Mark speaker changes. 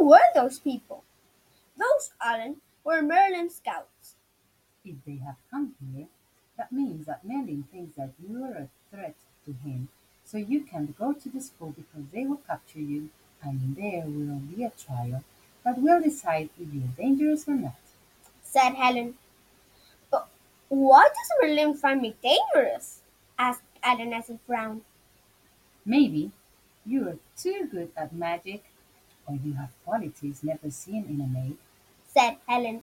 Speaker 1: Who were those people? Those, Alan, were Merlin scouts.
Speaker 2: If they have come here, that means that Merlin thinks that you are a threat to him, so you can't go to the school because they will capture you, and there will be a trial that will decide if you're dangerous or not.
Speaker 1: Said Helen. But why does Merlin find me dangerous? Asked Alan as he frowned.
Speaker 2: Maybe you are too good at magic, or you have qualities never seen in a maid.
Speaker 1: Said Helen.